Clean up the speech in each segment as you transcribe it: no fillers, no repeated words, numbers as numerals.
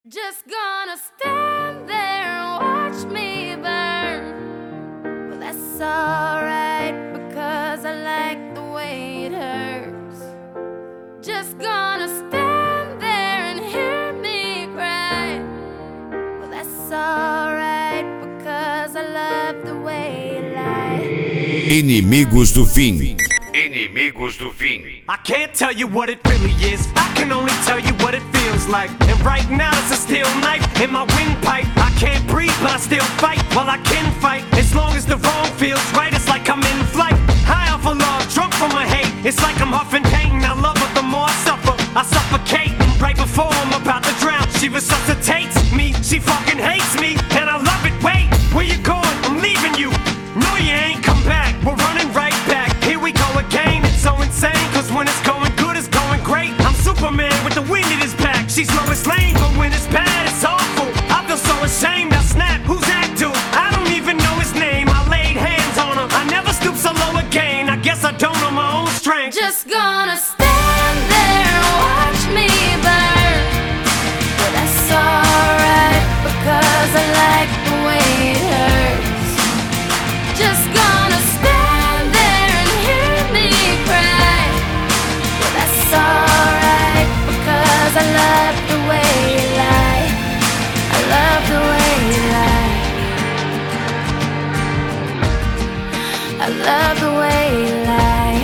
Just gonna stand there and watch me burn. Well, that's alright because I like the way it hurts. Just gonna stand there and hear me cry. Well, that's alright because I love the way you lie. Inimigos do Fim. Inimigos do Fim. I can't tell you what it really is, I can only tell you what it feels like. And right now it's a steel knife in my windpipe. I can't breathe but I still fight, well I can fight. As long as the wrong feels right, it's like I'm in flight. High off of love, drunk from my hate. It's like I'm huffing pain, I love her the more I suffer. I suffocate, right before I'm about to drown. She resuscitates me, she fucking hates me. And I love it, wait, where you going? I'm leaving you. No you ain't come back, we're running right back. Here we go again, it's so insane. Cause when it's going good, it's going great. I'm Superman with the wind in his back. She's Lois Lane, but when it's bad, it's awful. I feel so ashamed, I snap, who's that dude? I don't even know his name, I laid hands on him. I never stoop so low again, I guess I don't know my own strength. Just gonna stand there and watch me burn. But that's alright because I like the way it hurts. Just gonna stand there and hear me cry. But that's alright because I love the way you lie. I love the way you lie. I love the way you lie.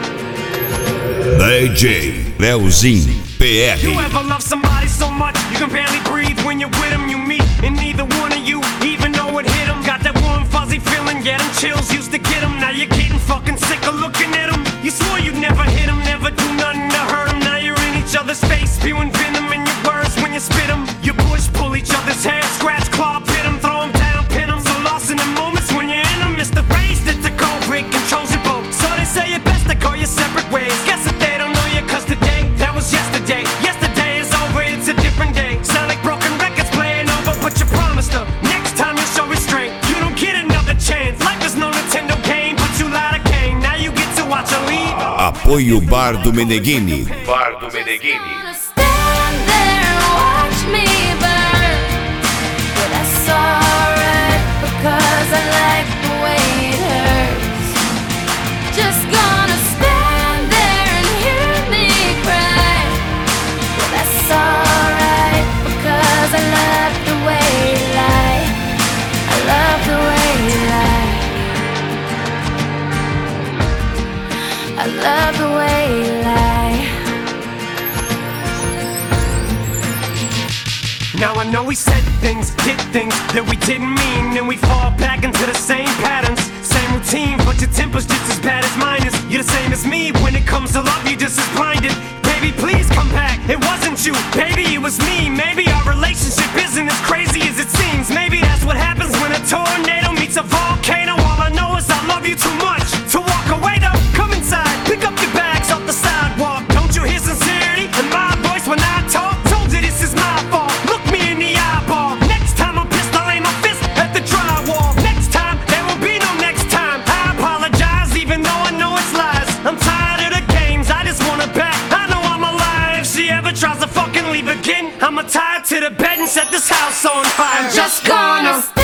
DJ Leozinho PR. You ever love somebody so much you can barely breathe when you're with them? You meet and neither one of you even know it hit them. Got that warm fuzzy feeling, yeah, them chills used to get them. Now you're getting fucking sick of looking at them. You swore you'd never hit them, never do nothing to hurt them. Now you're in each other's face, spewing venom in your words when you spit them. You push, pull each other's hair, scratch, claw, pit them, throw them down, pin them. So lost in the moments when you're in them, it's the phrase that the cold break controls your boat. So they say it best to go your separate ways. Guess that they don't know you cause today, that was yesterday. Yesterday is over, it's a different day. Sound like broken records playing over, but you promised her next time you'll show restraint. You don't get another chance, life is no Nintendo game, but you lied again. Now you get to watch her leave. Apoio Bar do Meneghini. Bar do Meneghini. Gonna stand there and watch me burn. But that's alright because I like the way it hurts. Just gonna stand there and hear me cry. But that's alright because I love the way you lie. I love the way you lie. I love the way you lie. Now I know we said things, did things that we didn't mean, and we fall back into the same patterns, same routine, but your temper's just as bad as mine is. You're the same as me, when it comes to love you're just as blinded. Baby, please come back, it wasn't you, baby, it was me. Maybe our relationship isn't as crazy as it seems. Maybe that's what happens when a tornado meets a volcano. All I know is I love you too much to walk away though. Come inside, pick up your bags off the sidewalk. Don't you hear sincerity in my voice when I talk? Told you this is my fault, look me in the eyeball. Next time I'm pissed, I'll aim my fist at the drywall. Next time, there will be no next time. I apologize even though I know it's lies. I'm tired of the games, I just want her back. I know I'm alive, if she ever tries to fucking leave again, I'ma tie her to the bed and set this house on fire. I'm just gonna